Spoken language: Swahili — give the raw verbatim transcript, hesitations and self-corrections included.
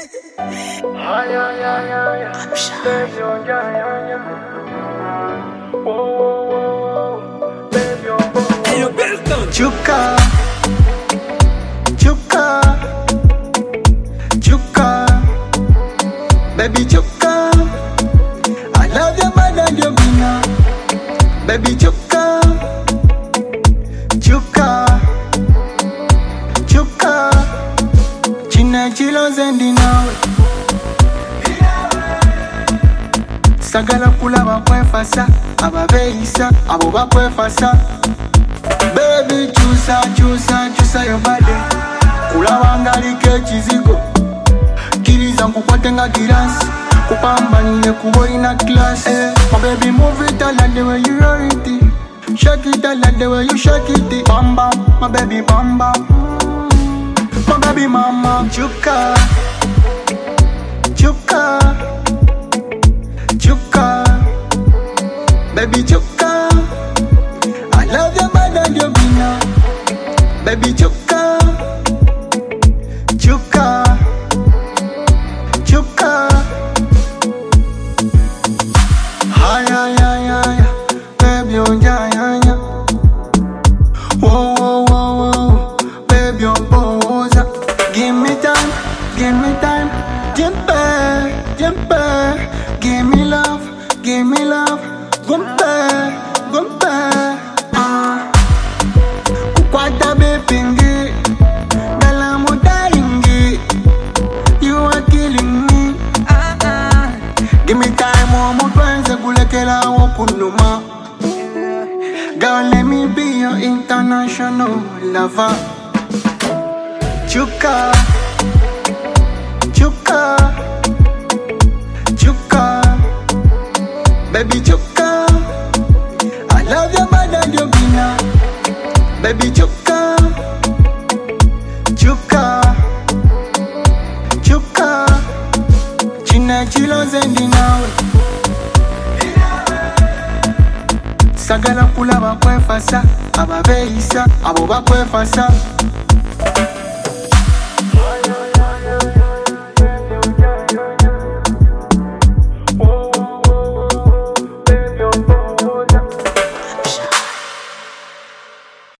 Ay, ay, ay, ay, ay. Baby, oh, yeah, yeah, yeah. Whoa, whoa, whoa, whoa. Baby, oh, oh. Hey, yo, Belton. Chuka, Chuka, Chuka, baby Chuka. I love your mother, your bina, baby Chuka, Chuka, Chuka. China chilo zendi nawe, sagala kula bakwefasa, ababeisa, abo bakwefasa. Baby, chusa, chusa, chusa your body. Kula wangalike chizigo. Kiriza nkukwate nga girasi. Kupambanile kuboi na class. Eh, my baby move it, I like the way you roll it. Shake it, I like the way you shake it. Bam bam, my baby bam bam. My baby mama. Chuka, Chuka, Chuka, baby Chuka. I love your mother, your bina, baby Chuka, Chuka, Chuka. Ay, ay, ay, ay, baby, oh, yeah, yeah, yeah. Whoa, whoa, whoa, whoa, baby, oh, boza. Give me time, give me time, jumper, jumper. Give me love, give me love, gumper, gumper. Kukwata bepingi, dalamu daingi. You are killing me. Give me time, omu twenze kulekela wokunuma. Girl, let me be your international lover. Chuka, Chuka, Chuka, baby Chuka. I love your mother, your bina, baby Chuka, Chuka, Chuka. China chilo zendi nawe, sagala kula bakwefasa, ababeisa, abo bakwefasa.